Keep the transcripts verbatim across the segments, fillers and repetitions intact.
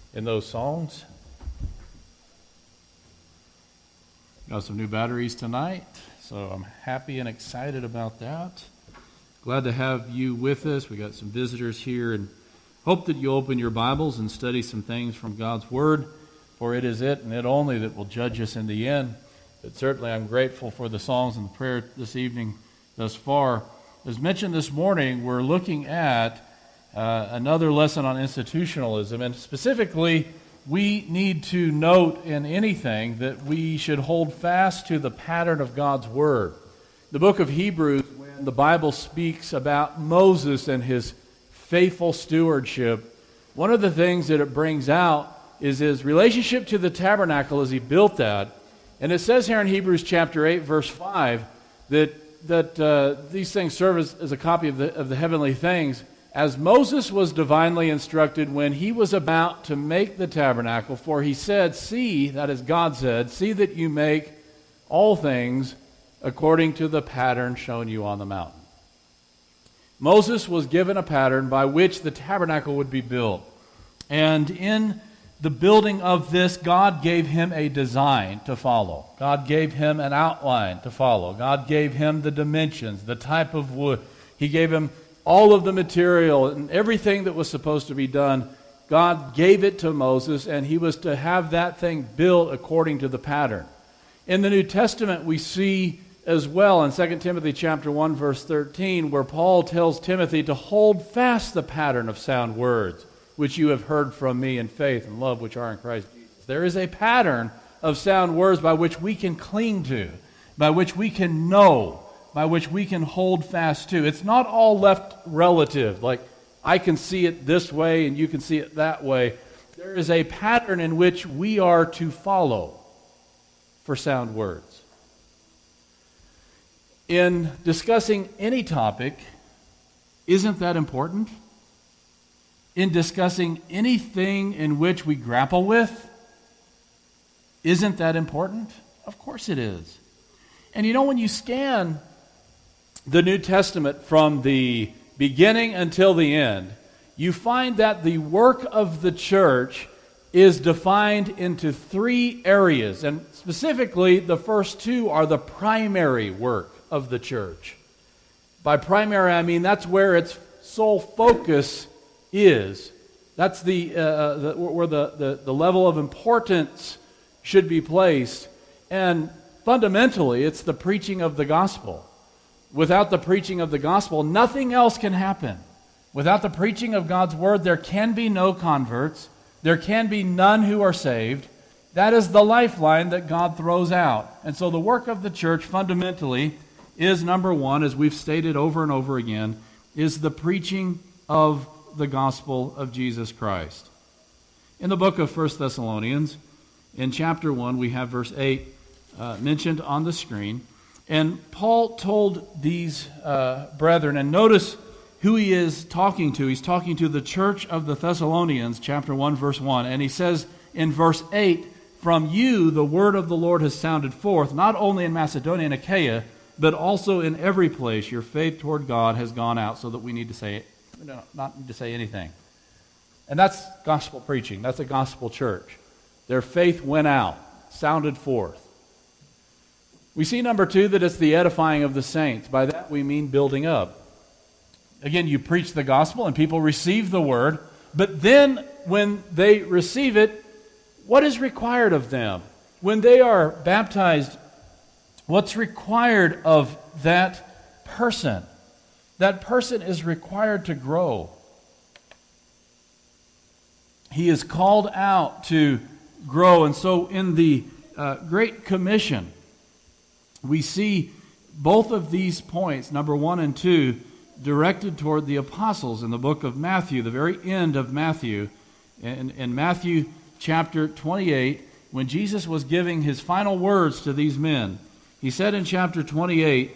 in those songs. Got some new batteries tonight, so I'm happy and excited about that. Glad to have you with us. We got some visitors here, and hope that you open your Bibles and study some things from God's Word, for it is it and it only that will judge us in the end. But certainly I'm grateful for the songs and the prayer this evening thus far. As mentioned this morning, we're looking at uh, another lesson on institutionalism, and specifically, we need to note in anything that we should hold fast to the pattern of God's Word. The book of Hebrews, when the Bible speaks about Moses and his faithful stewardship, one of the things that it brings out is his relationship to the tabernacle as he built that. And it says here in Hebrews chapter eight, verse five, that that uh, these things serve as, as a copy of the, of the heavenly things, as Moses was divinely instructed when he was about to make the tabernacle. For he said, see, that is God said, see that you make all things according to the pattern shown you on the mountain. Moses was given a pattern by which the tabernacle would be built. And in the building of this, God gave him a design to follow. God gave him an outline to follow. God gave him the dimensions, the type of wood. He gave him all of the material and everything that was supposed to be done. God gave it to Moses, and he was to have that thing built according to the pattern. In the New Testament, we see as well in Second Timothy chapter one, verse thirteen, where Paul tells Timothy to hold fast the pattern of sound words, which you have heard from me in faith and love which are in Christ Jesus. There is a pattern of sound words by which we can cling to, by which we can know, by which we can hold fast to. It's not all left relative, like I can see it this way and you can see it that way. There is a pattern in which we are to follow for sound words. In discussing any topic, isn't that important? In discussing anything in which we grapple with, isn't that important? Of course it is. And you know, when you scan the New Testament from the beginning until the end, you find that the work of the church is defined into three areas. And specifically, the first two are the primary work of the church. By primary, I mean that's where its sole focus is. That's the, uh, the where the, the, the level of importance should be placed. And fundamentally, it's the preaching of the gospel. Without the preaching of the gospel, nothing else can happen. Without the preaching of God's word, there can be no converts. There can be none who are saved. That is the lifeline that God throws out. And so the work of the church fundamentally is, number one, as we've stated over and over again, is the preaching of the gospel of Jesus Christ. In the book of First Thessalonians, in chapter one, we have verse eight uh, mentioned on the screen. And Paul told these uh, brethren, and notice who he is talking to. He's talking to the church of the Thessalonians, chapter one, verse one. And he says in verse eight, from you the word of the Lord has sounded forth, not only in Macedonia and Achaia, but also in every place your faith toward God has gone out, so that we need to say, we do not need to say anything. And that's gospel preaching. That's a gospel church. Their faith went out, sounded forth. We see, number two, that it's the edifying of the saints. By that we mean building up. Again, you preach the gospel and people receive the word, but then when they receive it, what is required of them? When they are baptized, what's required of that person? That person is required to grow. He is called out to grow. And so in the uh, Great Commission, we see both of these points, number one and two, directed toward the apostles in the book of Matthew, the very end of Matthew. In, in Matthew chapter twenty-eight, when Jesus was giving his final words to these men, he said in chapter twenty-eight,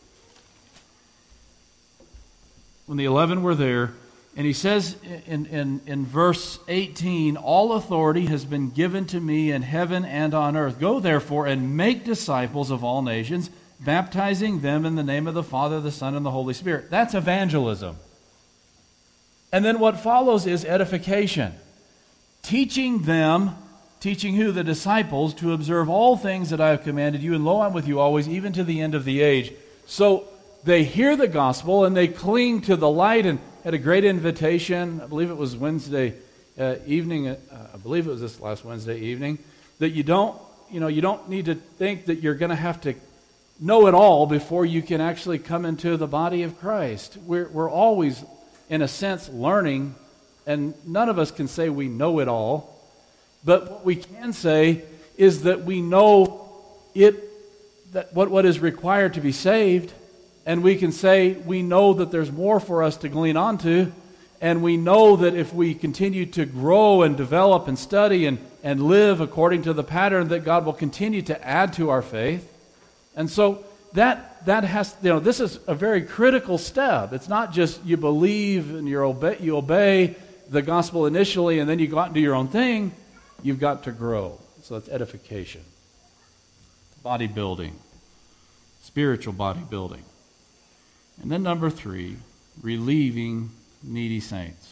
when the eleven were there, and he says in, in, in verse eighteen, all authority has been given to me in heaven and on earth. Go therefore and make disciples of all nations, baptizing them in the name of the Father, the Son, and the Holy Spirit. That's evangelism. And then what follows is edification. teaching them, teaching who? The disciples, to observe all things that I have commanded you, and lo, I'm with you always, even to the end of the age. So they hear the gospel and they cling to the light, and had a great invitation. I believe it was Wednesday uh, evening. Uh, I believe it was this last Wednesday evening. That you don't, you know, you don't need to think that you're going to have to know it all before you can actually come into the body of Christ. We're we're always, in a sense, learning, and none of us can say we know it all. But what we can say is that we know it, that what, what is required to be saved, and we can say we know that there's more for us to glean onto, and we know that if we continue to grow and develop and study and, and live according to the pattern, that God will continue to add to our faith. And so that that has, you know, this is a very critical step. It's not just you believe and you obey, you obey the gospel initially and then you go out and do your own thing. You've got to grow. So that's edification, bodybuilding, spiritual bodybuilding. And then number three, relieving needy saints.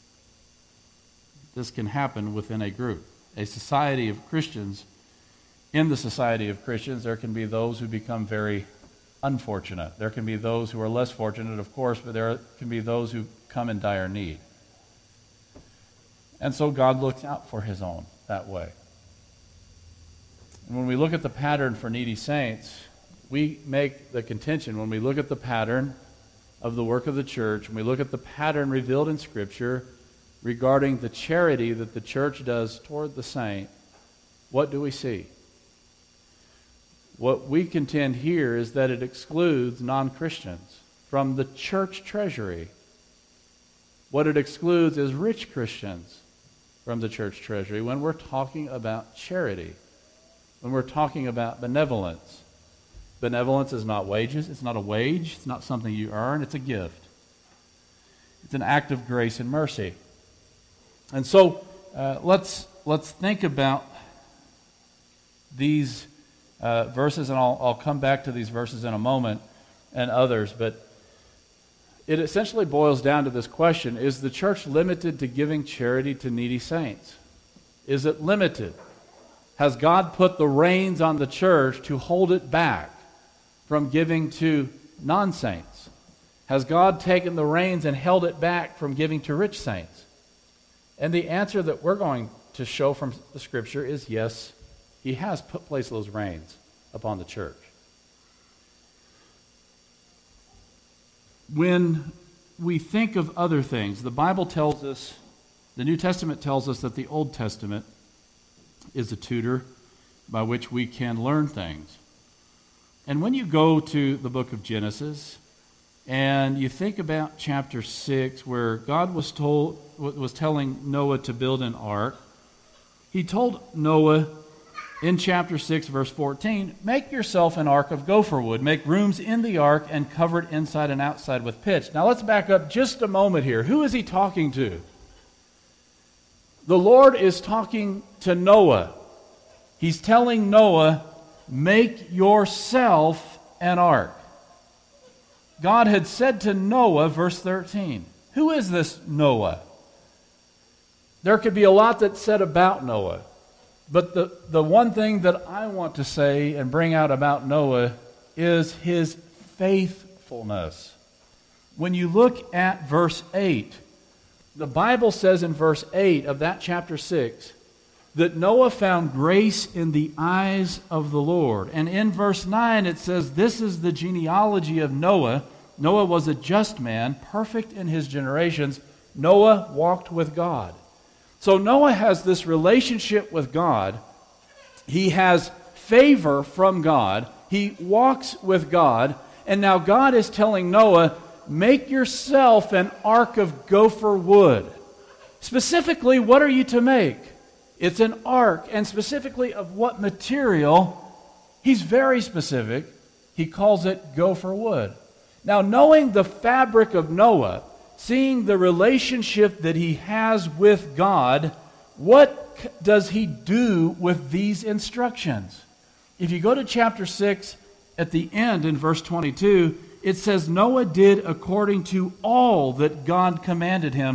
This can happen within a group, a society of Christians. In the society of Christians, there can be those who become very unfortunate. There can be those who are less fortunate, of course, but there can be those who come in dire need. And so God looks out for his own that way. And when we look at the pattern for needy saints, we make the contention, when we look at the pattern of the work of the church, when we look at the pattern revealed in Scripture regarding the charity that the church does toward the saint, what do we see? What we contend here is that it excludes non-Christians from the church treasury. What it excludes is rich Christians from the church treasury when we're talking about charity, when we're talking about benevolence. Benevolence is not wages. It's not a wage. It's not something you earn. It's a gift. It's an act of grace and mercy. And so uh, let's let's think about these uh, verses, and I'll, I'll come back to these verses in a moment and others, but it essentially boils down to this question: is the church limited to giving charity to needy saints? Is it limited? Has God put the reins on the church to hold it back from giving to non-saints? Has God taken the reins and held it back from giving to rich saints? And the answer that we're going to show from the Scripture is yes, He has put placed those reins upon the church. When we think of other things, the Bible tells us, the New Testament tells us that the Old Testament is a tutor by which we can learn things. And when you go to the book of Genesis and you think about chapter six, where God was told was telling Noah to build an ark, He told Noah in chapter six, verse fourteen, make yourself an ark of gopher wood. Make rooms in the ark and cover it inside and outside with pitch. Now let's back up just a moment here. Who is He talking to? The Lord is talking to Noah. He's telling Noah, make yourself an ark. God had said to Noah, verse thirteen, who is this Noah? There could be a lot that's said about Noah. But the, the one thing that I want to say and bring out about Noah is his faithfulness. When you look at verse eight, the Bible says in verse eight of that chapter six that Noah found grace in the eyes of the Lord. And in verse nine it says, this is the genealogy of Noah. Noah was a just man, perfect in his generations. Noah walked with God. So Noah has this relationship with God. He has favor from God. He walks with God. And now God is telling Noah, make yourself an ark of gopher wood. Specifically, what are you to make? It's an ark. And specifically of what material? He's very specific. He calls it gopher wood. Now, knowing the fabric of Noah, seeing the relationship that he has with God, what does he do with these instructions? If you go to chapter six, at the end in verse twenty-two, it says, Noah did according to all that God commanded him,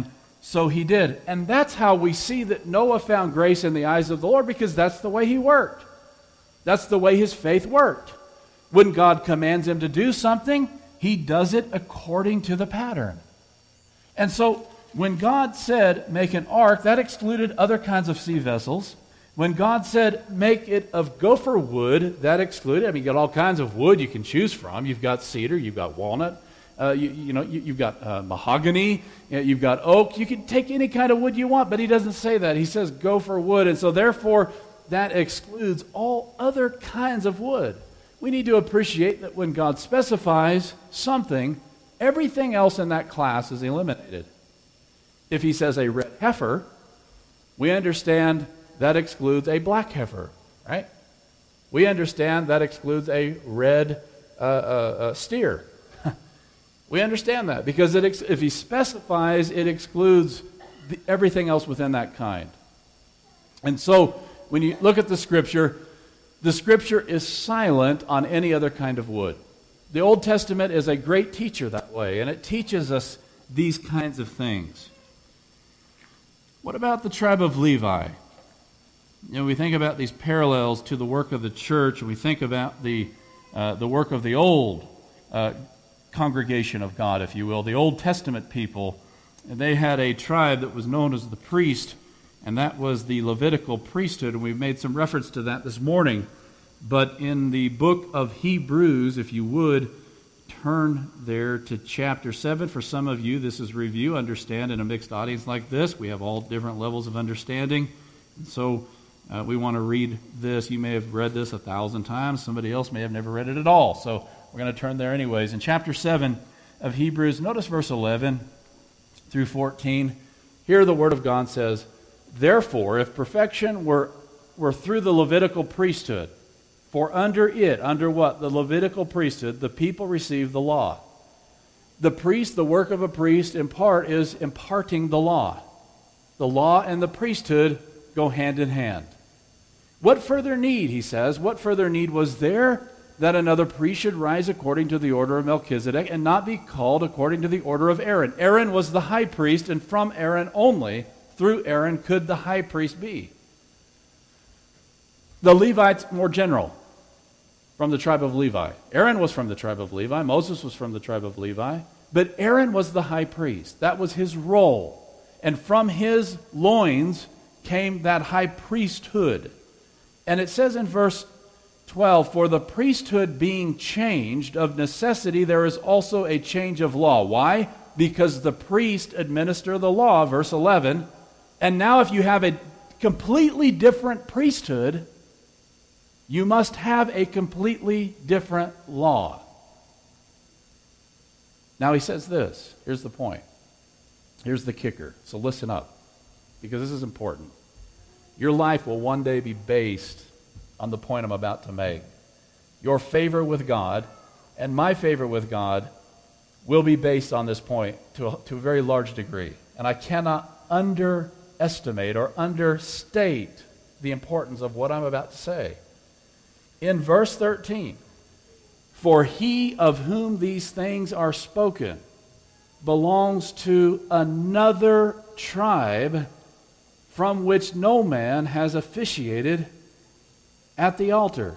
so he did. And that's how we see that Noah found grace in the eyes of the Lord, because that's the way he worked. That's the way his faith worked. When God commands him to do something, he does it according to the pattern. And so when God said, make an ark, that excluded other kinds of sea vessels. When God said, make it of gopher wood, that excluded, I mean, you got all kinds of wood you can choose from. You've got cedar, you've got walnut, uh, you, you know, you, you've got uh, mahogany, you know, you've got oak. You can take any kind of wood you want, but he doesn't say that. He says gopher wood, and so therefore that excludes all other kinds of wood. We need to appreciate that when God specifies something, everything else in that class is eliminated. If he says a red heifer, we understand that excludes a black heifer, right? We understand that excludes a red uh, uh, uh, steer. We understand that because it ex- if he specifies, it excludes the, everything else within that kind. And so when you look at the Scripture, the Scripture is silent on any other kind of wood. The Old Testament is a great teacher that way, and it teaches us these kinds of things. What about the tribe of Levi? You know, we think about these parallels to the work of the church, and we think about the uh, the work of the old uh, congregation of God, if you will, the Old Testament people. And they had a tribe that was known as the priest, and that was the Levitical priesthood, and we've made some reference to that this morning. But in the book of Hebrews, if you would, turn there to chapter seven. For some of you, this is review. Understand, in a mixed audience like this, we have all different levels of understanding. And so uh, we want to read this. You may have read this a thousand times. Somebody else may have never read it at all. So we're going to turn there anyways. In chapter seven of Hebrews, notice verse eleven through fourteen. Here the word of God says, therefore, if perfection were, were through the Levitical priesthood, for under it, under what? The Levitical priesthood, the people received the law. The priest, the work of a priest in part is imparting the law. The law and the priesthood go hand in hand. What further need, he says, what further need was there that another priest should rise according to the order of Melchizedek and not be called according to the order of Aaron? Aaron was the high priest, and from Aaron only, through Aaron, could the high priest be. The Levites, more general, from the tribe of Levi. Aaron was from the tribe of Levi. Moses was from the tribe of Levi. But Aaron was the high priest. That was his role. And from his loins came that high priesthood. And it says in verse twelve, for the priesthood being changed, of necessity there is also a change of law. Why? Because the priest administered the law, verse eleven. And now if you have a completely different priesthood, you must have a completely different law. Now he says this. Here's the point. Here's the kicker. So listen up, because this is important. Your life will one day be based on the point I'm about to make. Your favor with God and my favor with God will be based on this point to a, to a very large degree. And I cannot underestimate or understate the importance of what I'm about to say. In verse thirteen, for he of whom these things are spoken belongs to another tribe from which no man has officiated at the altar.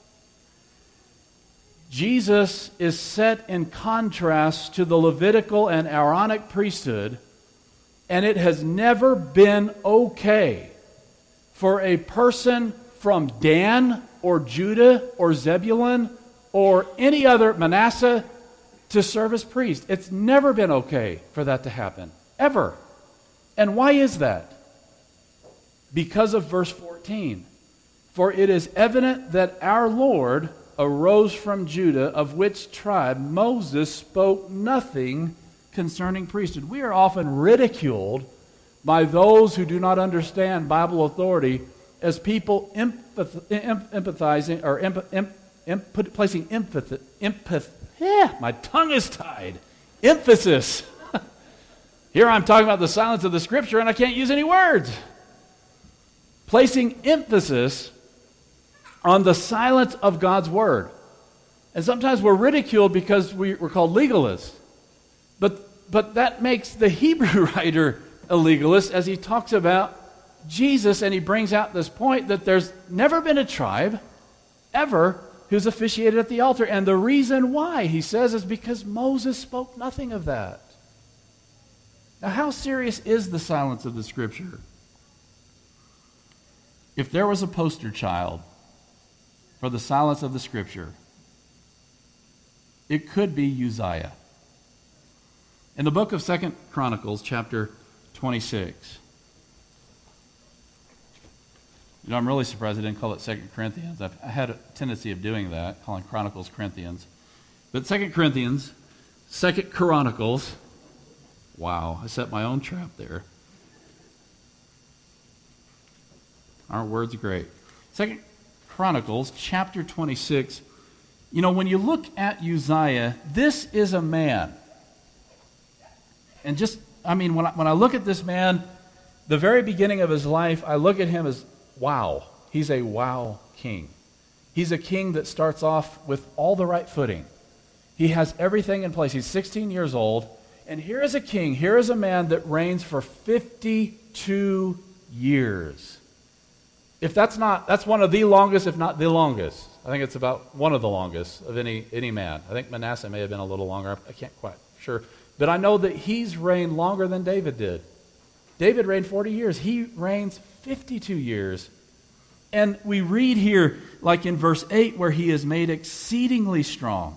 Jesus is set in contrast to the Levitical and Aaronic priesthood, and it has never been okay for a person from Dan or Judah or Zebulun or any other, Manasseh, to serve as priest. It's never been okay for that to happen, ever. And why is that? Because of verse fourteen. For it is evident that our Lord arose from Judah, of which tribe Moses spoke nothing concerning priesthood. We are often ridiculed by those who do not understand Bible authority as people empath- empathizing or empath- em- em- put, placing emphasis, empath- yeah, my tongue is tied, emphasis. Here I'm talking about the silence of the Scripture and I can't use any words. Placing emphasis on the silence of God's Word. And sometimes we're ridiculed because we, we're called legalists. But, but that makes the Hebrew writer a legalist as he talks about Jesus, and he brings out this point that there's never been a tribe ever who's officiated at the altar. And the reason why, he says, is because Moses spoke nothing of that. Now, how serious is the silence of the Scripture? If there was a poster child for the silence of the Scripture, it could be Uzziah. In the book of Second Chronicles, chapter twenty-six, you know, I'm really surprised I didn't call it Second Corinthians. I've, I had a tendency of doing that, calling Chronicles Corinthians. But Second Corinthians, Second Chronicles, wow, I set my own trap there. Aren't words great? Second Chronicles, chapter twenty-six. You know, when you look at Uzziah, this is a man. And just, I mean, when I, when I look at this man, the very beginning of his life, I look at him as, wow, he's a wow king. He's a king that starts off with all the right footing. He has everything in place. He's sixteen years old. And here is a king, here is a man that reigns for fifty-two years. If that's not, that's one of the longest, if not the longest. I think it's about one of the longest of any, any man. I think Manasseh may have been a little longer. I can't quite sure. But I know that he's reigned longer than David did. David reigned forty years. He reigns fifty-two years. And we read here, like in verse eight, where he is made exceedingly strong.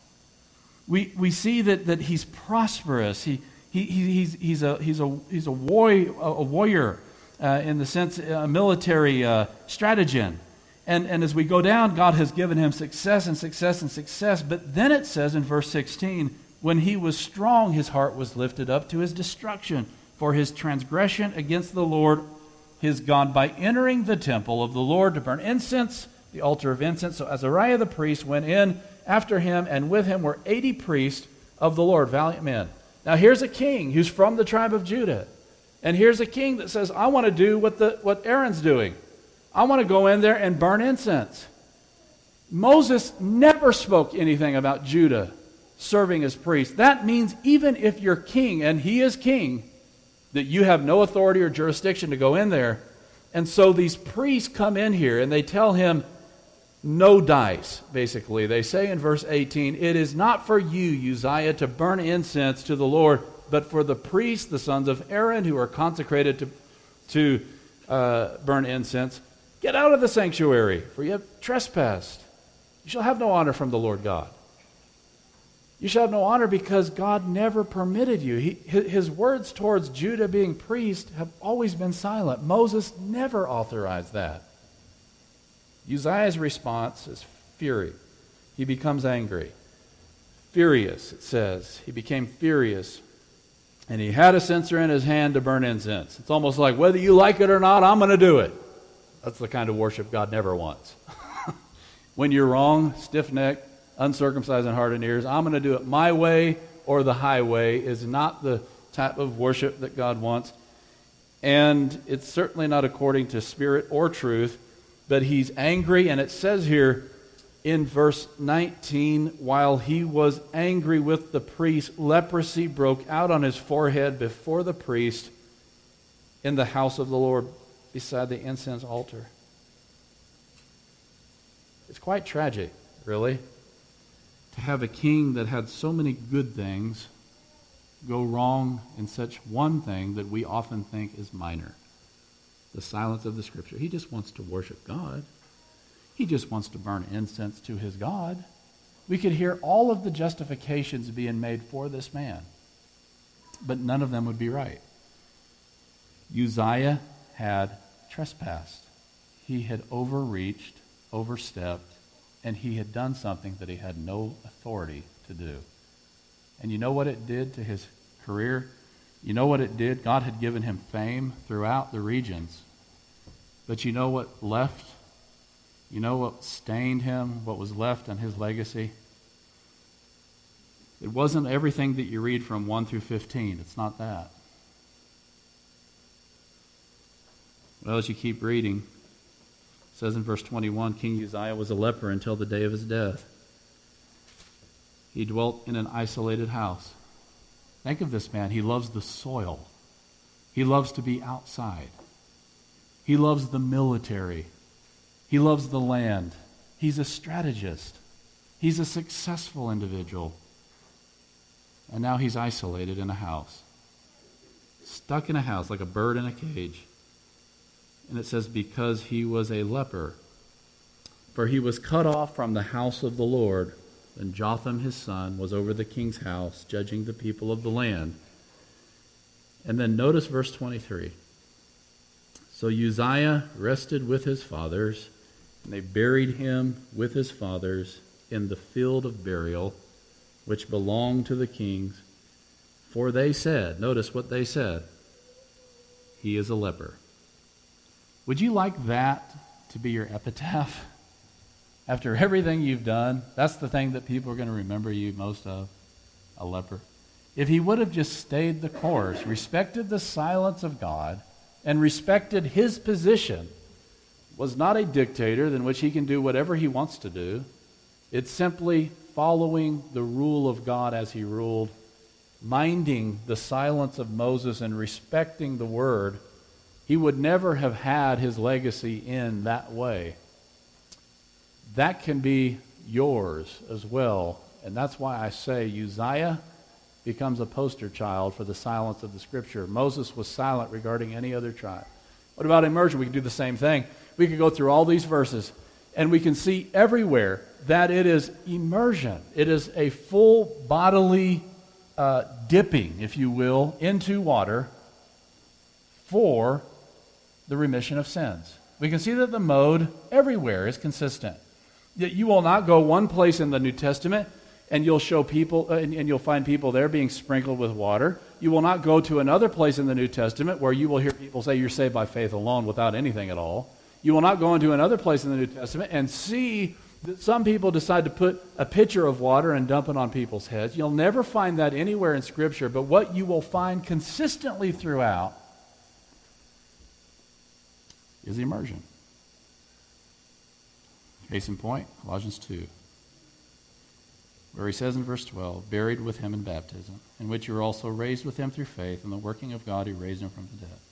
We we see that, that he's prosperous. He, he, he he's he's a he's a he's a warrior, a warrior uh, in the sense a military uh, strategist. And and as we go down, God has given him success and success and success. But then it says in verse sixteen, when he was strong, his heart was lifted up to his destruction for his transgression against the Lord his God by entering the temple of the Lord to burn incense, the altar of incense. So Azariah the priest went in after him, and with him were eighty priests of the Lord, valiant men. Now here's a king who's from the tribe of Judah. And here's a king that says, I want to do what, the, what Aaron's doing. I want to go in there and burn incense. Moses never spoke anything about Judah serving as priest. That means even if you're king, and he is king, that you have no authority or jurisdiction to go in there. And so these priests come in here and they tell him, no dice, basically. They say in verse eighteen, it is not for you, Uzziah, to burn incense to the Lord, but for the priests, the sons of Aaron, who are consecrated to, to uh, burn incense. Get out of the sanctuary, for you have trespassed. You shall have no honor from the Lord God. You shall have no honor because God never permitted you. He, his words towards Judah being priest have always been silent. Moses never authorized that. Uzziah's response is fury. He becomes angry. Furious, it says. He became furious. And he had a censer in his hand to burn incense. It's almost like, whether you like it or not, I'm going to do it. That's the kind of worship God never wants. When you're wrong, stiff-necked, uncircumcised in heart and ears, I'm going to do it my way or the highway is not the type of worship that God wants. And it's certainly not according to spirit or truth, but he's angry, and it says here in verse nineteen, while he was angry with the priest, leprosy broke out on his forehead before the priest in the house of the Lord beside the incense altar. It's quite tragic, really, to have a king that had so many good things go wrong in such one thing that we often think is minor. The silence of the Scripture. He just wants to worship God. He just wants to burn incense to his God. We could hear all of the justifications being made for this man, but none of them would be right. Uzziah had trespassed. He had overreached, overstepped, and he had done something that he had no authority to do. And you know what it did to his career? You know what it did? God had given him fame throughout the regions. But you know what left? You know what stained him? What was left on his legacy? It wasn't everything that you read from one through fifteen. It's not that. Well, as you keep reading, it says in verse twenty-one, King Uzziah was a leper until the day of his death. He dwelt in an isolated house. Think of this man. He loves the soil. He loves to be outside. He loves the military. He loves the land. He's a strategist. He's a successful individual. And now he's isolated in a house. Stuck in a house like a bird in a cage. And it says, because he was a leper. For he was cut off from the house of the Lord. And Jotham his son was over the king's house, judging the people of the land. And then notice verse twenty-three. So Uzziah rested with his fathers, and they buried him with his fathers in the field of burial, which belonged to the kings. For they said, notice what they said, he is a leper. Would you like that to be your epitaph? After everything you've done, that's the thing that people are going to remember you most of, a leper. If he would have just stayed the course, respected the silence of God, and respected his position, was not a dictator in which he can do whatever he wants to do. It's simply following the rule of God as he ruled, minding the silence of Moses and respecting the word. He would never have had his legacy in that way. That can be yours as well. And that's why I say Uzziah becomes a poster child for the silence of the Scripture. Moses was silent regarding any other tribe. What about immersion? We can do the same thing. We could go through all these verses, and we can see everywhere that it is immersion. It is a full bodily uh, dipping, if you will, into water for the remission of sins. We can see that the mode everywhere is consistent. That you will not go one place in the New Testament and you'll show people, uh, and, and you'll find people there being sprinkled with water. You will not go to another place in the New Testament where you will hear people say you're saved by faith alone without anything at all. You will not go into another place in the New Testament and see that some people decide to put a pitcher of water and dump it on people's heads. You'll never find that anywhere in Scripture, but what you will find consistently throughout is immersion. Case in point, Colossians two, where he says in verse twelve, buried with him in baptism, in which you were also raised with him through faith in the working of God who raised him from the dead.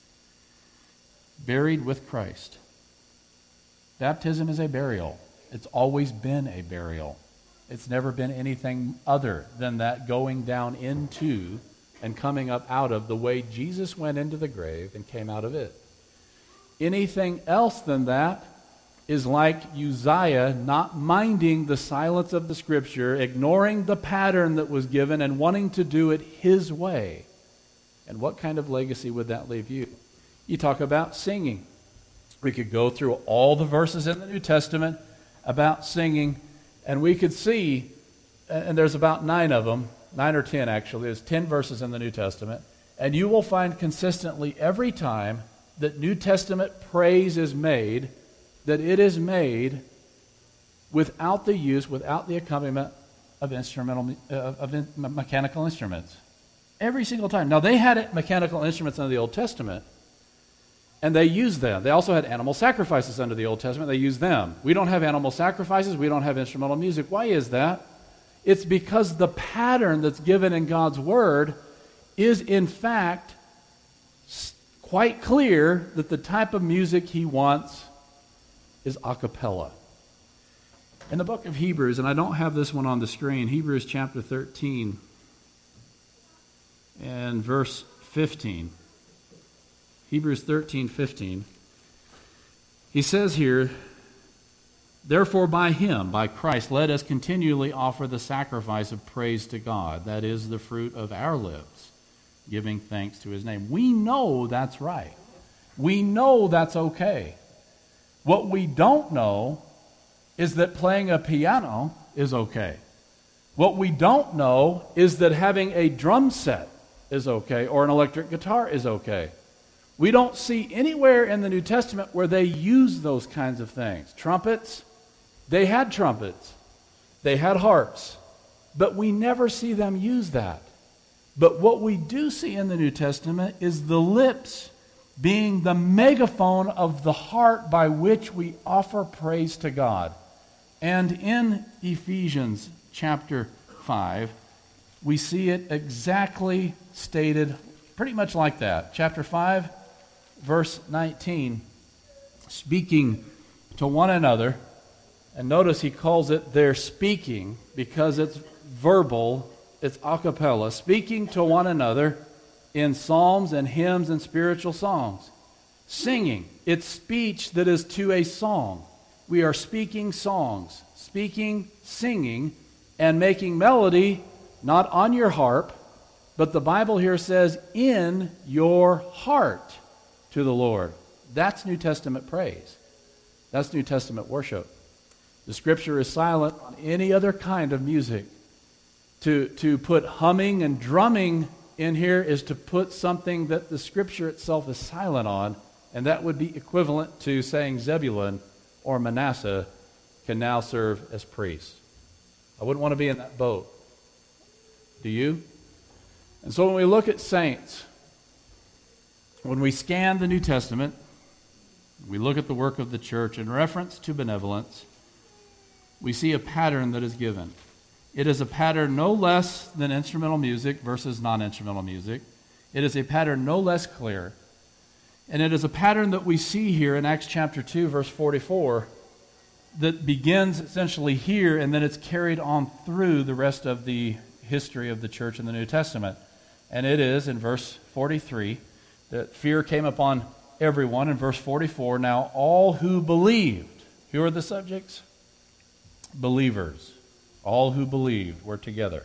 Buried with Christ. Baptism is a burial. It's always been a burial. It's never been anything other than that going down into and coming up out of the way Jesus went into the grave and came out of it. Anything else than that is like Uzziah not minding the silence of the Scripture, ignoring the pattern that was given and wanting to do it his way. And what kind of legacy would that leave you? You talk about singing. We could go through all the verses in the New Testament about singing, and we could see, and there's about nine of them, nine or ten actually, there's ten verses in the New Testament, and you will find consistently every time that New Testament praise is made, that it is made without the use, without the accompaniment of instrumental, uh, of in, mechanical instruments. Every single time. Now, they had mechanical instruments under the Old Testament, and they used them. They also had animal sacrifices under the Old Testament. They used them. We don't have animal sacrifices. We don't have instrumental music. Why is that? It's because the pattern that's given in God's Word is, in fact, quite clear that the type of music He wants is a cappella. In the book of Hebrews, and I don't have this one on the screen, Hebrews chapter thirteen and verse fifteen. Hebrews thirteen, fifteen. He says here, therefore by Him, by Christ, let us continually offer the sacrifice of praise to God. That is the fruit of our lips, giving thanks to His name. We know that's right. We know that's okay. What we don't know is that playing a piano is okay. What we don't know is that having a drum set is okay, or an electric guitar is okay. We don't see anywhere in the New Testament where they use those kinds of things. Trumpets, they had trumpets. They had harps. But we never see them use that. But what we do see in the New Testament is the lips being the megaphone of the heart by which we offer praise to God. And in Ephesians chapter five, we see it exactly stated pretty much like that. Chapter five, verse nineteen, speaking to one another. And notice he calls it their speaking because it's verbal, it's a cappella, speaking to one another in psalms and hymns and spiritual songs. Singing, it's speech that is to a song. We are speaking songs, speaking, singing, and making melody, not on your harp, but the Bible here says, in your heart to the Lord. That's New Testament praise. That's New Testament worship. The Scripture is silent on any other kind of music. To, to put humming and drumming in here is to put something that the Scripture itself is silent on, and that would be equivalent to saying Zebulun or Manasseh can now serve as priests. I wouldn't want to be in that boat. Do you? And so when we look at saints, when we scan the New Testament, we look at the work of the church in reference to benevolence, we see a pattern that is given. It is a pattern no less than instrumental music versus non-instrumental music. It is a pattern no less clear. And it is a pattern that we see here in Acts chapter two, verse forty-four, that begins essentially here, and then it's carried on through the rest of the history of the church in the New Testament. And it is in verse forty-three that fear came upon everyone. In verse forty-four, now all who believed, who are the subjects? Believers. All who believed were together.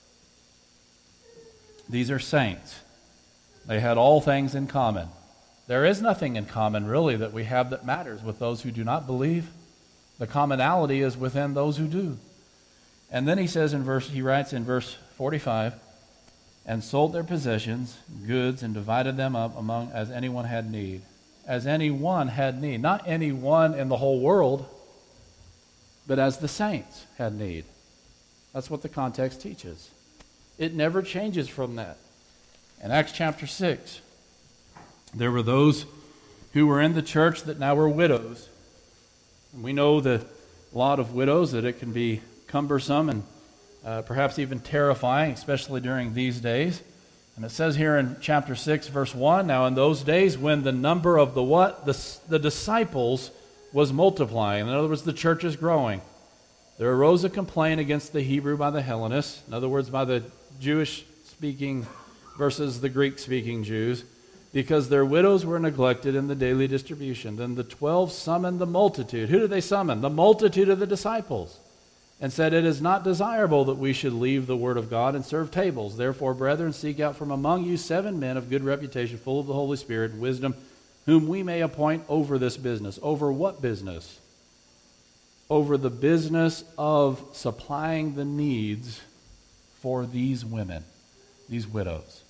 These are saints. They had all things in common. There is nothing in common, really, that we have that matters with those who do not believe. The commonality is within those who do. And then he says in verse, he writes in verse forty-five, and sold their possessions, goods, and divided them up among as anyone had need. As anyone had need. Not anyone in the whole world, but as the saints had need. That's what the context teaches. It never changes from that. In Acts chapter six, there were those who were in the church that now were widows. And we know the lot of widows, that it can be cumbersome and uh, perhaps even terrifying, especially during these days. And it says here in chapter six, verse one, now in those days when the number of the what? The, the disciples was multiplying. In other words, the church is growing. There arose a complaint against the Hebrew by the Hellenists, in other words, by the Jewish-speaking versus the Greek-speaking Jews, because their widows were neglected in the daily distribution. Then the twelve summoned the multitude. Who did they summon? The multitude of the disciples, and said, it is not desirable that we should leave the word of God and serve tables. Therefore, brethren, seek out from among you seven men of good reputation, full of the Holy Spirit and wisdom, whom we may appoint over this business. Over what business? Over the business of supplying the needs for these women, these widows.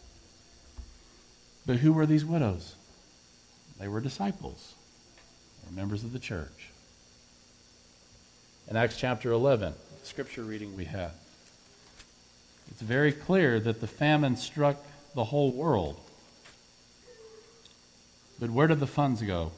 But who were these widows? They were disciples. They were members of the church. In Acts chapter eleven, the scripture reading we had, it's very clear that the famine struck the whole world. But where did the funds go?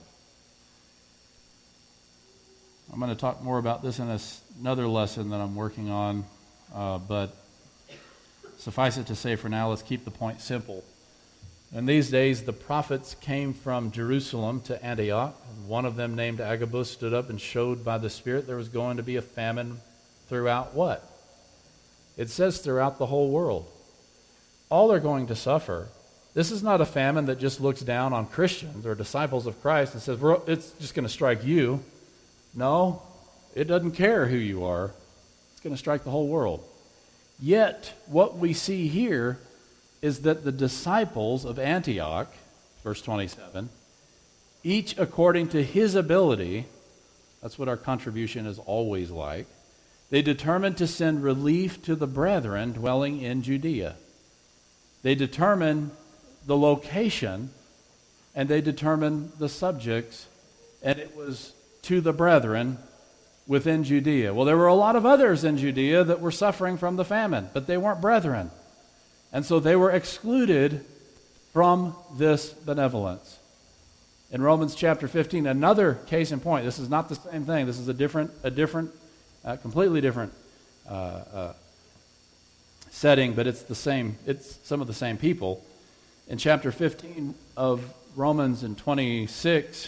I'm going to talk more about this in a, another lesson that I'm working on, uh, but suffice it to say for now, let's keep the point simple. In these days, the prophets came from Jerusalem to Antioch. One of them, named Agabus, stood up and showed by the Spirit there was going to be a famine throughout what? It says throughout the whole world. All are going to suffer. This is not a famine that just looks down on Christians or disciples of Christ and says, well, it's just going to strike you. No, it doesn't care who you are. It's going to strike the whole world. Yet, what we see here is that the disciples of Antioch, verse twenty-seven, each according to his ability, that's what our contribution is always like, they determined to send relief to the brethren dwelling in Judea. They determined the location, and they determined the subjects, and it was to the brethren within Judea. Well, there were a lot of others in Judea that were suffering from the famine, but they weren't brethren. And so they were excluded from this benevolence. In Romans chapter fifteen, another case in point. This is not the same thing. This is a different, a different, uh, completely different uh, uh, setting, but it's the same. It's some of the same people. In chapter fifteen of Romans in twenty-six,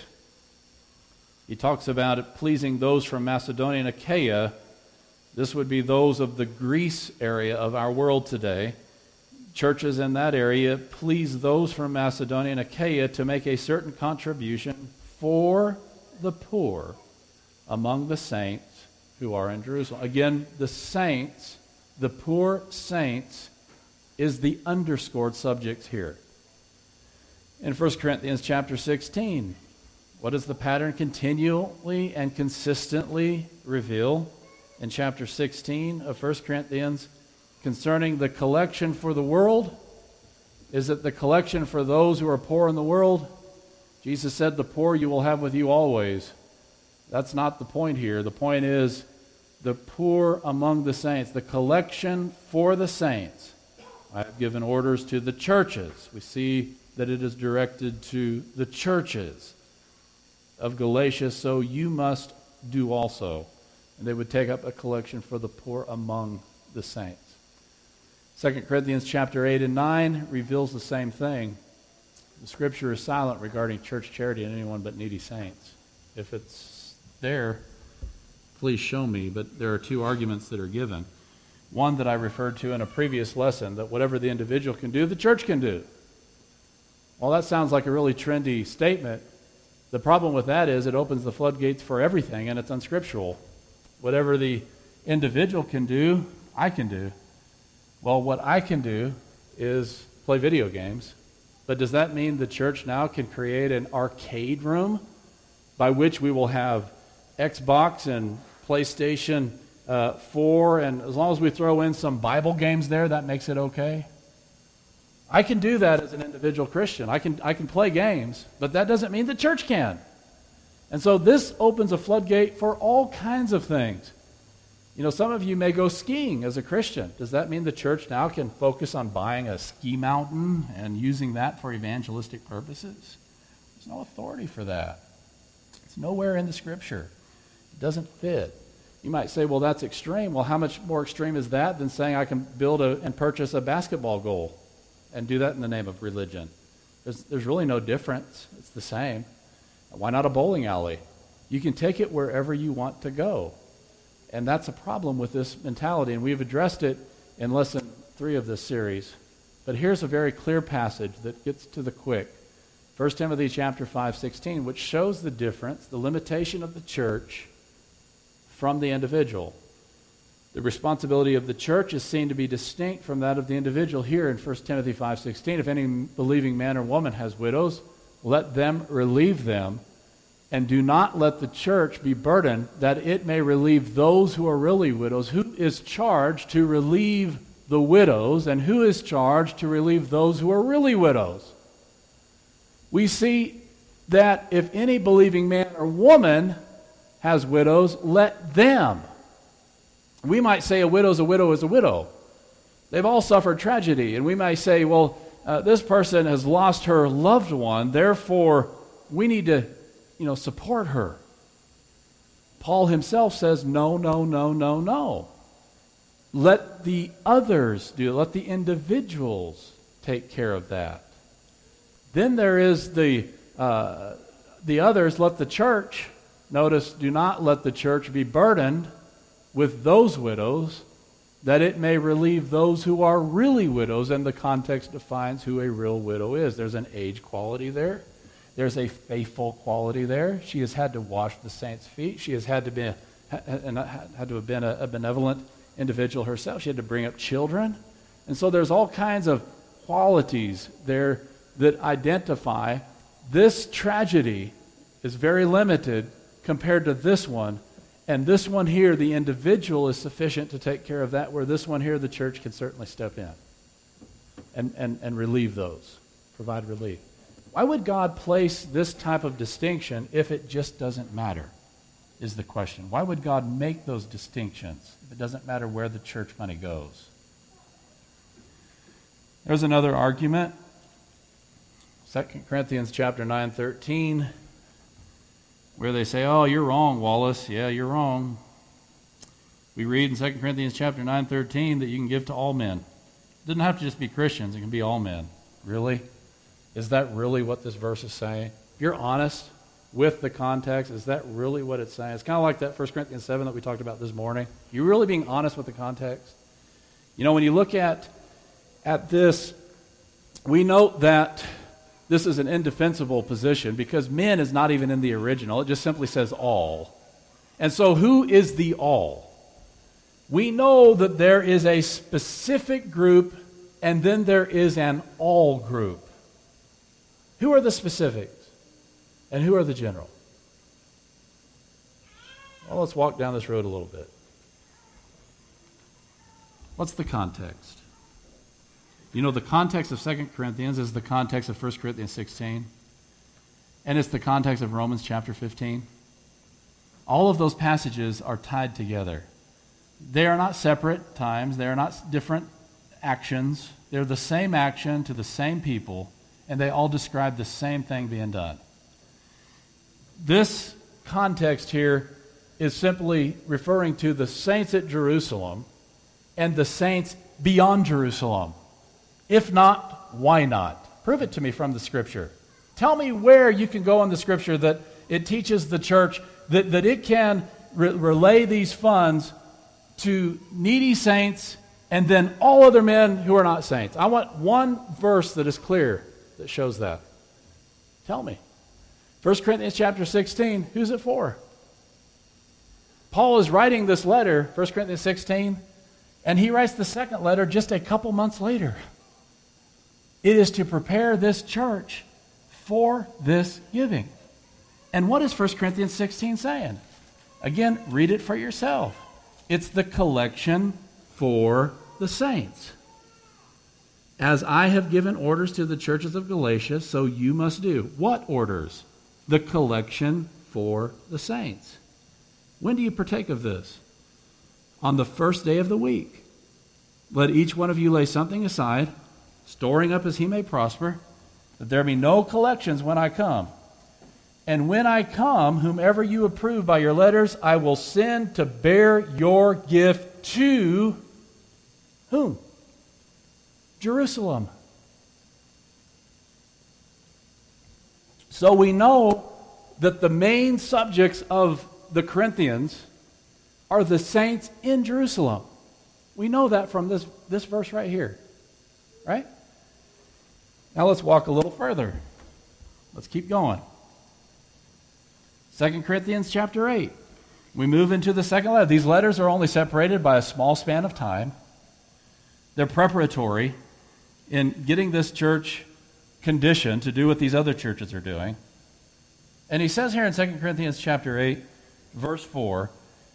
he talks about it pleasing those from Macedonia and Achaia. This would be those of the Greece area of our world today. Churches in that area please those from Macedonia and Achaia to make a certain contribution for the poor among the saints who are in Jerusalem. Again, the saints, the poor saints, is the underscored subject here. In First Corinthians chapter sixteen, what does the pattern continually and consistently reveal? In chapter sixteen of First Corinthians, concerning the collection for the world, is it the collection for those who are poor in the world? Jesus said, the poor you will have with you always. That's not the point here. The point is the poor among the saints, the collection for the saints. I have given orders to the churches. We see that it is directed to the churches of Galatia, so you must do also. And they would take up a collection for the poor among the saints. Second Corinthians chapter eight and nine reveals the same thing. The Scripture is silent regarding church charity and anyone but needy saints. If it's there, please show me, but there are two arguments that are given. One that I referred to in a previous lesson, that whatever the individual can do, the church can do. Well, that sounds like a really trendy statement. The problem with that is it opens the floodgates for everything, and it's unscriptural. Whatever the individual can do, I can do. Well, what I can do is play video games. But does that mean the church now can create an arcade room by which we will have Xbox and PlayStation uh, four, and as long as we throw in some Bible games there, that makes it okay? I can do that as an individual Christian. I can, I can play games, but that doesn't mean the church can. And so this opens a floodgate for all kinds of things. You know, some of you may go skiing as a Christian. Does that mean the church now can focus on buying a ski mountain and using that for evangelistic purposes? There's no authority for that. It's nowhere in the Scripture. It doesn't fit. You might say, well, that's extreme. Well, how much more extreme is that than saying I can build a, and purchase a basketball goal and do that in the name of religion? There's, there's really no difference. It's the same. Why not a bowling alley? You can take it wherever you want to go. And that's a problem with this mentality, and we've addressed it in lesson three of this series. But here's a very clear passage that gets to the quick. First Timothy chapter five, sixteen, which shows the difference, the limitation of the church from the individual. The responsibility of the church is seen to be distinct from that of the individual. Here in First Timothy five, sixteen, if any believing man or woman has widows, let them relieve them. And do not let the church be burdened, that it may relieve those who are really widows. Who is charged to relieve the widows, and who is charged to relieve those who are really widows? We see that if any believing man or woman has widows, let them. We might say a widow's a widow is a widow. They've all suffered tragedy. And we might say, well, uh, this person has lost her loved one, therefore we need to you know, support her. Paul himself says, no, no, no, no, no. Let the others do it. Let the individuals take care of that. Then there is the uh, the others, let the church, notice, do not let the church be burdened with those widows, that it may relieve those who are really widows, and the context defines who a real widow is. There's an age quality there. There's a faithful quality there. She has had to wash the saints' feet. She has had to be, and had to have been a, a benevolent individual herself. She had to bring up children. And so there's all kinds of qualities there that identify this tragedy is very limited compared to this one. And this one here, the individual is sufficient to take care of that, where this one here, the church can certainly step in and, and, and relieve those, provide relief. Why would God place this type of distinction if it just doesn't matter, is the question. Why would God make those distinctions if it doesn't matter where the church money goes? There's another argument. Second Corinthians chapter nine, thirteen, where they say, oh, you're wrong, Wallace. Yeah, you're wrong. We read in Second Corinthians chapter nine, thirteen that you can give to all men. It doesn't have to just be Christians. It can be all men. Really? is that really what this verse is saying? If you're honest with the context, is that really what it's saying? It's kind of like that First Corinthians seven that we talked about this morning. You really being honest with the context? You know, when you look at, at this, we note that this is an indefensible position because men is not even in the original. It just simply says all. And so who is the all? We know that there is a specific group and then there is an all group. Who are the specifics? And who are the general? Well, let's walk down this road a little bit. What's the context? You know, the context of Second Corinthians is the context of First Corinthians sixteen. And it's the context of Romans chapter fifteen. All of those passages are tied together. They are not separate times. They are not different actions. They're the same action to the same people, and they all describe the same thing being done. This context here is simply referring to the saints at Jerusalem and the saints beyond Jerusalem. If not, why not? Prove it to me from the Scripture. Tell me where you can go in the Scripture that it teaches the church that, that it can re- relay these funds to needy saints and then all other men who are not saints. I want one verse that is clear that shows that. Tell me. First Corinthians chapter sixteen, who's it for? Paul is writing this letter, First Corinthians sixteen, and he writes the second letter just a couple months later. It is to prepare this church for this giving. And what is First Corinthians sixteen saying? Again, read it for yourself. It's the collection for the saints. As I have given orders to the churches of Galatia, so you must do. What orders? The collection for the saints. When do you partake of this? On the first day of the week. Let each one of you lay something aside, storing up as he may prosper, that there be no collections when I come. And when I come, whomever you approve by your letters, I will send to bear your gift to whom? Jerusalem. So we know that the main subjects of the Corinthians are the saints in Jerusalem. We know that from this, this verse right here. Right? Now let's walk a little further. Let's keep going. Second Corinthians chapter eight. We move into the second letter. These letters are only separated by a small span of time. They're preparatory in getting this church conditioned to do what these other churches are doing. And he says here in Second Corinthians chapter eight, verse four,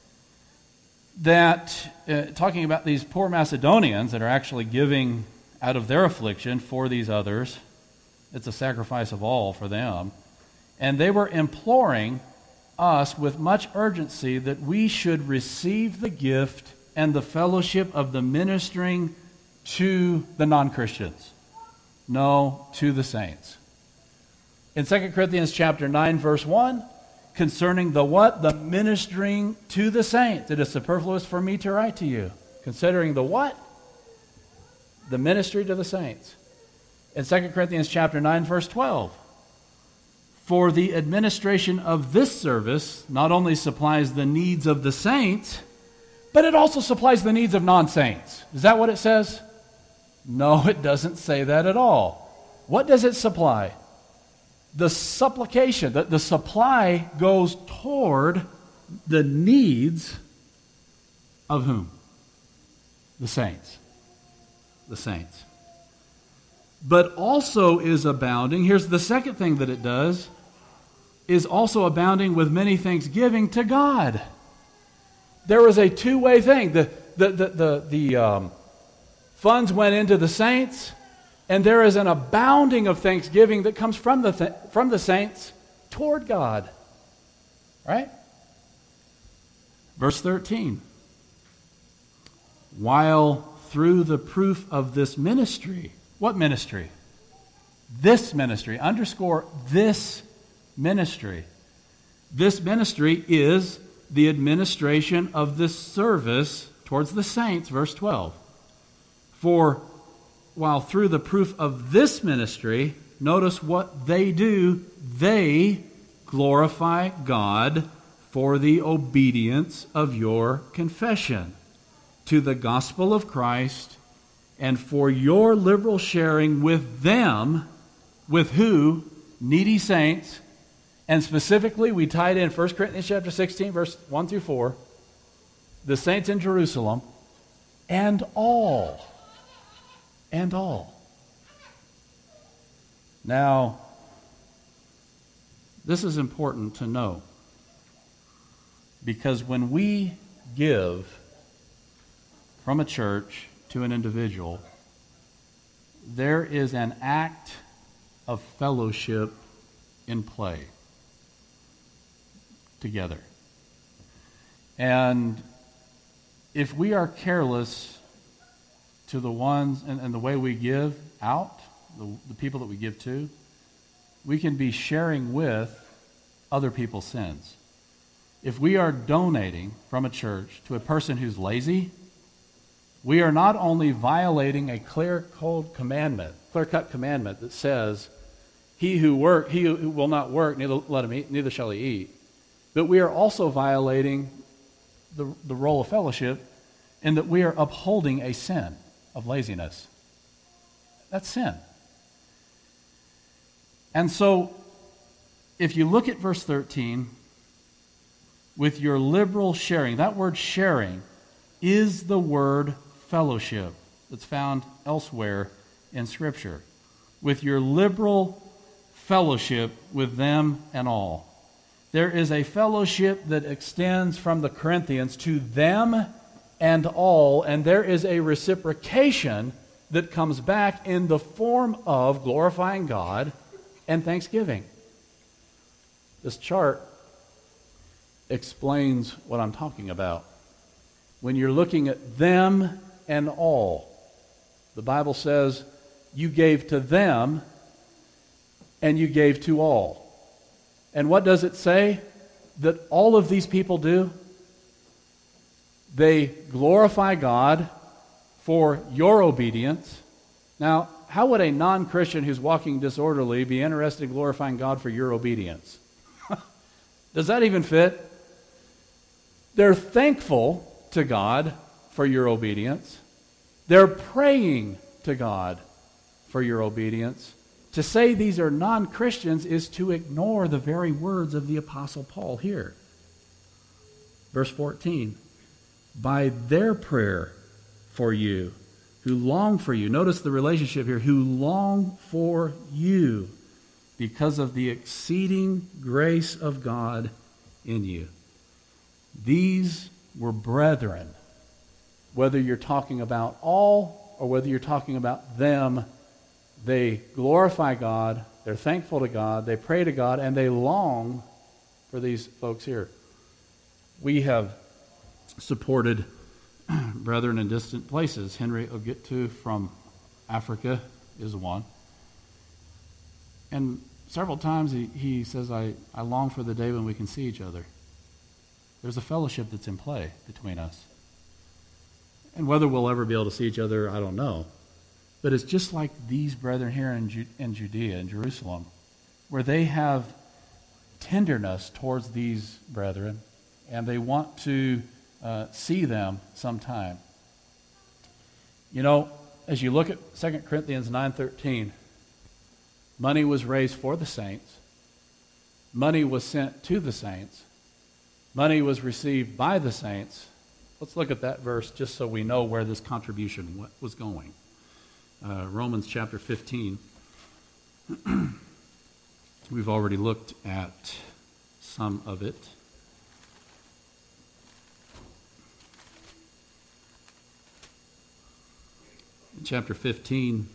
that, uh, talking about these poor Macedonians that are actually giving out of their affliction for these others, it's a sacrifice of all for them. And they were imploring us with much urgency that we should receive the gift and the fellowship of the ministering to the non-Christians. No, to the saints. In Second Corinthians chapter nine, verse one, concerning the what? The ministering to the saints. It is superfluous for me to write to you. Considering the what? The ministry to the saints. In Second Corinthians chapter nine, verse twelve, for the administration of this service not only supplies the needs of the saints, but it also supplies the needs of non-saints. Is that what it says? No, it doesn't say that at all. What does it supply? The supplication, the, the supply goes toward the needs of whom? The saints. The saints. But also is abounding, here's the second thing that it does, is also abounding with many thanksgiving to God. There was a two-way thing. The, the, the, the, the um, funds went into the saints, and there is an abounding of thanksgiving that comes from the, th- from the saints toward God. Right? Verse thirteen. While through the proof of this ministry, what ministry? This ministry. Underscore this ministry. This ministry is the administration of this service towards the saints, verse twelve. For while through the proof of this ministry, notice what they do. They glorify God for the obedience of your confession to the gospel of Christ and for your liberal sharing with them, with who? Needy saints. And specifically, we tied in First Corinthians chapter sixteen, verse one through four, the saints in Jerusalem, and all, and all. Now, this is important to know, because when we give from a church to an individual, there is an act of fellowship in play together. And if we are careless to the ones and, and the way we give out, the, the people that we give to, we can be sharing with other people's sins. If we are donating from a church to a person who's lazy, we are not only violating a clear cold commandment, clear-cut commandment that says, he who work, he who will not work, neither let him eat, neither shall he eat. But we are also violating the, the role of fellowship in that we are upholding a sin of laziness. That's sin. And so, if you look at verse thirteen, with your liberal sharing, that word sharing is the word fellowship that's found elsewhere in Scripture. With your liberal fellowship with them and all. There is a fellowship that extends from the Corinthians to them and all, and there is a reciprocation that comes back in the form of glorifying God and thanksgiving. This chart explains what I'm talking about. When you're looking at them and all, the Bible says you gave to them and you gave to all. And what does it say that all of these people do? They glorify God for your obedience. Now, how would a non-Christian who's walking disorderly be interested in glorifying God for your obedience? Does that even fit? They're thankful to God for your obedience. They're praying to God for your obedience. To say these are non-Christians is to ignore the very words of the Apostle Paul here. Verse fourteen, by their prayer for you, who long for you. Notice the relationship here, who long for you because of the exceeding grace of God in you. These were brethren, whether you're talking about all or whether you're talking about them. They glorify God, they're thankful to God, they pray to God, and they long for these folks here. We have supported brethren in distant places. Henry Ogetu from Africa is one. And several times he, he says, I, I long for the day when we can see each other. There's a fellowship that's in play between us. And whether we'll ever be able to see each other, I don't know. But it's just like these brethren here in, Ju- in Judea, in Jerusalem, where they have tenderness towards these brethren, and they want to uh, see them sometime. You know, as you look at Second Corinthians nine thirteen, money was raised for the saints. Money was sent to the saints. Money was received by the saints. Let's look at that verse just so we know where this contribution was going. Uh, Romans chapter fifteen. We've already looked at some of it. In chapter fifteen,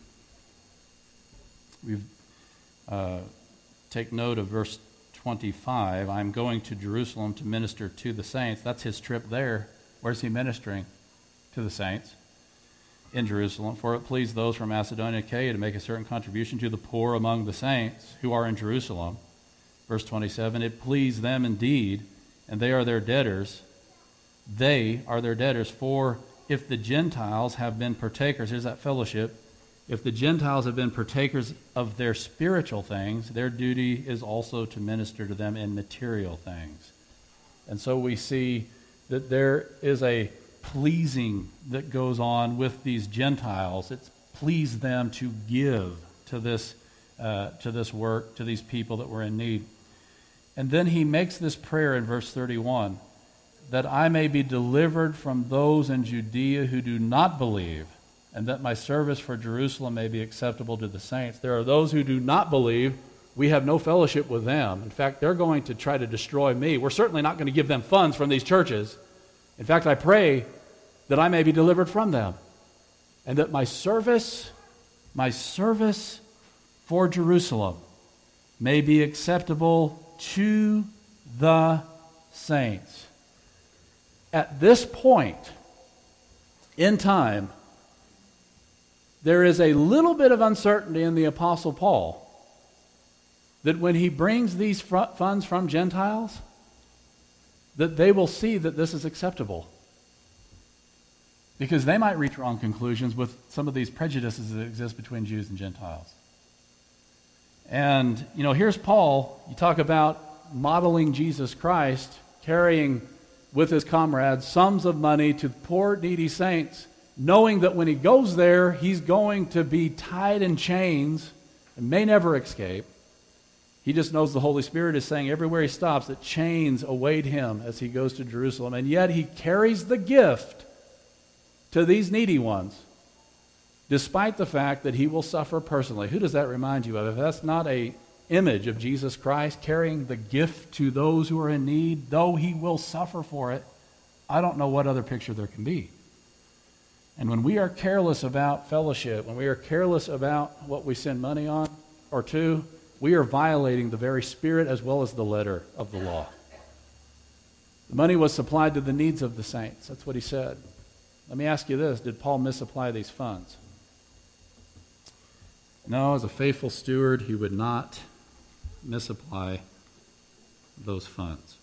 we've uh, take note of verse twenty-five. I'm going to Jerusalem to minister to the saints. That's his trip there. Where's he ministering? To the saints in Jerusalem. For it pleased those from Macedonia and Achaia to make a certain contribution to the poor among the saints who are in Jerusalem. Verse twenty-seven, it pleased them indeed, and they are their debtors. They are their debtors, for if the Gentiles have been partakers, here's that fellowship, If the Gentiles have been partakers of their spiritual things, their duty is also to minister to them in material things. And so we see that there is a pleasing that goes on with these Gentiles. It's pleased them to give to this, uh, to this work, to these people that were in need. And then he makes this prayer in verse thirty-one, that I may be delivered from those in Judea who do not believe, and that my service for Jerusalem may be acceptable to the saints. There are those who do not believe. We have no fellowship with them. In fact, they're going to try to destroy me. We're certainly not going to give them funds from these churches. In fact, I pray that I may be delivered from them, and that my service, my service for Jerusalem may be acceptable to the saints. At this point in time, there is a little bit of uncertainty in the Apostle Paul that when he brings these funds from Gentiles, that they will see that this is acceptable. Because they might reach wrong conclusions with some of these prejudices that exist between Jews and Gentiles. And, you know, here's Paul. You talk about modeling Jesus Christ, carrying with his comrades sums of money to poor, needy saints, knowing that when he goes there, he's going to be tied in chains and may never escape. He just knows the Holy Spirit is saying everywhere he stops that chains await him as he goes to Jerusalem. And yet he carries the gift to these needy ones, despite the fact that he will suffer personally. Who does that remind you of? If that's not an image of Jesus Christ carrying the gift to those who are in need, though he will suffer for it, I don't know what other picture there can be. And when we are careless about fellowship, when we are careless about what we spend money on or to, we are violating the very spirit as well as the letter of the law. The money was supplied to the needs of the saints. That's what he said. Let me ask you this. Did Paul misapply these funds? No, as a faithful steward, he would not misapply those funds.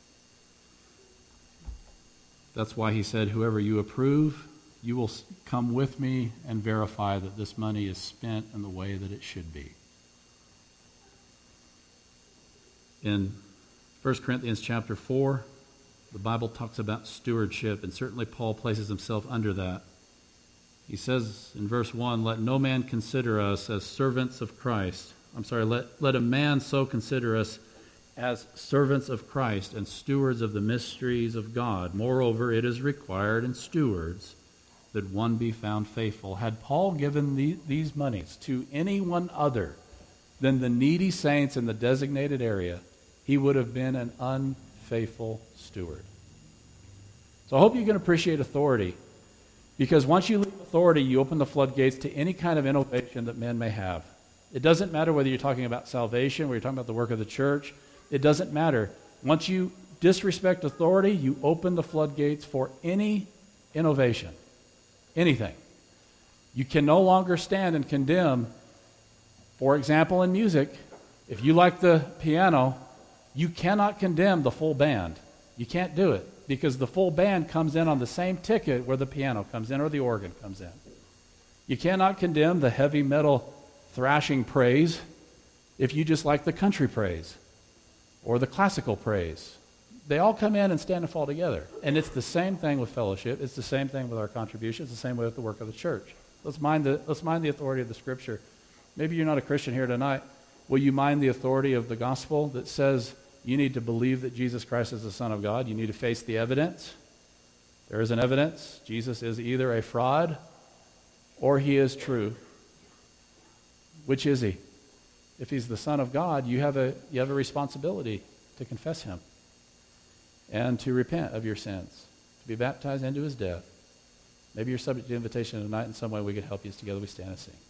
That's why he said, whoever you approve, you will come with me and verify that this money is spent in the way that it should be. In First Corinthians chapter four, the Bible talks about stewardship, and certainly Paul places himself under that. He says in verse one, let no man consider us as servants of Christ. I'm sorry, let, let a man so consider us as servants of Christ and stewards of the mysteries of God. Moreover, it is required in stewards that one be found faithful. Had Paul given the, these monies to anyone other than the needy saints in the designated area, he would have been an unfaithful steward. So I hope you can appreciate authority, because once you leave authority, you open the floodgates to any kind of innovation that men may have. It doesn't matter whether you're talking about salvation, whether you're talking about the work of the church. It doesn't matter. Once you disrespect authority, you open the floodgates for any innovation, anything. You can no longer stand and condemn. For example, in music, if you like the piano, you cannot condemn the full band. You can't do it, because the full band comes in on the same ticket where the piano comes in or the organ comes in. You cannot condemn the heavy metal thrashing praise if you just like the country praise or the classical praise. They all come in and stand and fall together. And it's the same thing with fellowship. It's the same thing with our contributions. It's the same way with the work of the church. Let's mind the, let's mind the authority of the Scripture. Maybe you're not a Christian here tonight. Will you mind the authority of the gospel that says you need to believe that Jesus Christ is the Son of God? You need to face the evidence. There is an evidence. Jesus is either a fraud or he is true. Which is he? If he's the Son of God, you have a you have a responsibility to confess him and to repent of your sins, to be baptized into his death. Maybe you're subject to invitation tonight. In some way we could help you as together we stand and sing.